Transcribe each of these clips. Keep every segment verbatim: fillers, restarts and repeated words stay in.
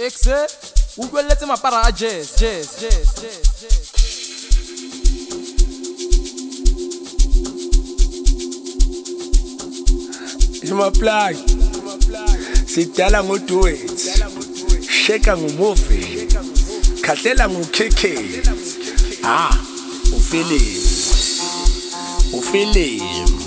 Exe, o ukweletse mapara a jazz, jazz, jazz, jazz, jazz. Imaplug sidala ngoduet, sheka ngomovie, khahlela ngokeke. Ah, ufeeling ufeeling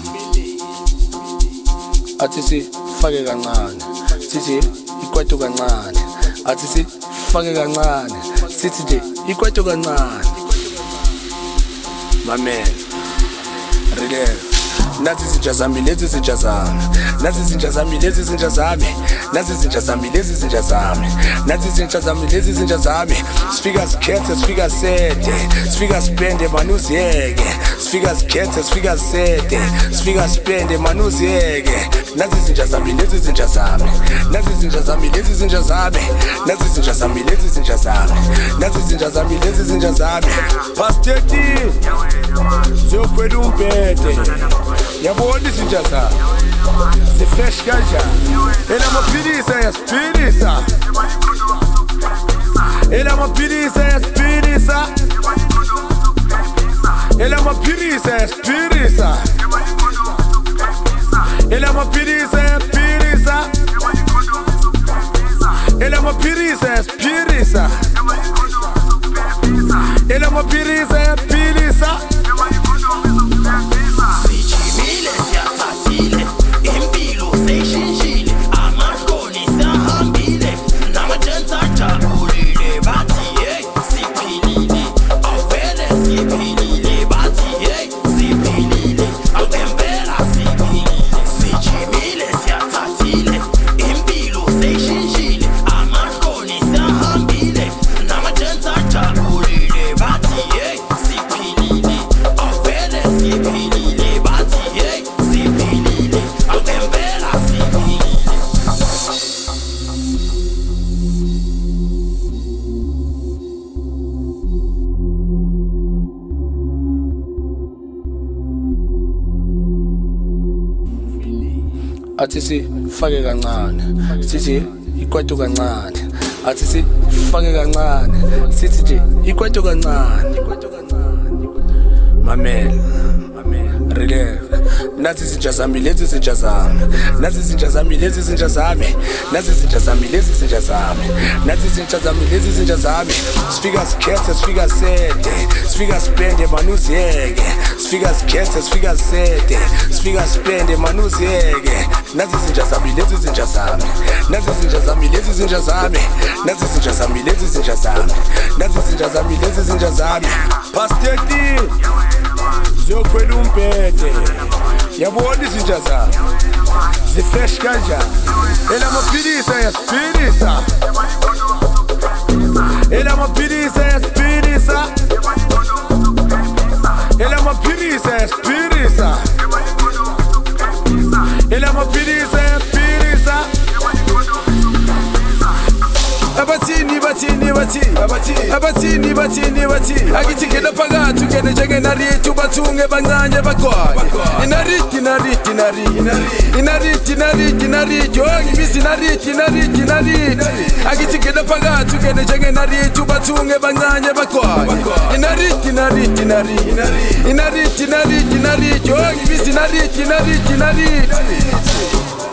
athi sifake kancane, sithi ikwetu kancane, athi sifake kancane, sithi nje ikwetu kancane. My man, really. Nazi zinja zami, lezi zinja zami, nazi zinja zami, lezi zinja zami, nazi zinja zami, lezi zinja zami, nazi zinja zami, lezi zinja zami. Sifika sikhethe, sifika sede, sifika spende manuziyeke, sifika sikhethe, sifika sede, sifika spende manuziyeke. Nazi zinja zami, lezi zinja zami, nazi zinja zami, lezi zinja zami, nazi zinja zami, lezi zinja zami, nazi zinja zami, lezi zinja zami. Pasteti zokwela umpete, yabona izinja zami zifresh kanjani, elamaphilisa yaspiritsa, elamaphilisa yaspiritsa, elamaphilisa yaspiritsa, elamaphilisa yaspiritsa, elamaphilisa yaspiritsa, elamaphilisa yaspiritsa. Athi sifake kancane, sithi ikwetu kancane, athi sifake kancane, sithi nje ikwetu kancane. Mamela, really. Nazi zinja zami, lezi zinja zami, nazi zinja zami, lezi zinja zami, nazi zinja zami, lezi zinja zami, nazi zinja zami, lezi zinja zami. Sifika sikhethe, sifika sede, sifika spende manuziyeke, sifika sikhethe, sifika sede, sifika spende manuziyeke. Nazi zinja zami, lezi zinja zami, nazi zinja zami, lezi zinja zami, nazi zinja zami, lezi zinja zami, nazi zinja zami, lezi zinja zami. Pasteti zokwela umpete, yabona izinja zami zifresh kanjani, elamaphilisa yaspiritsa, elamaphilisa yaspiritsa, elamaphilisa yaspiritsa, elamaphilisa yaspiritsa. Abathini bathini bathi abathini bathini bathi akithi ngena phakathi ungene njengenarithi ubathunge bancane bagcwale inarithi inarithi inarithi inarithi inarithi inarithi oh ngibisi inarithi inarithi inarithi akithi ngena phakathi ungene njengenarithi ubathunge bancane bagcwale inarithi inarithi inarithi inarithi inarithi inarithi oh ngibisi inarithi inarithi inarithi.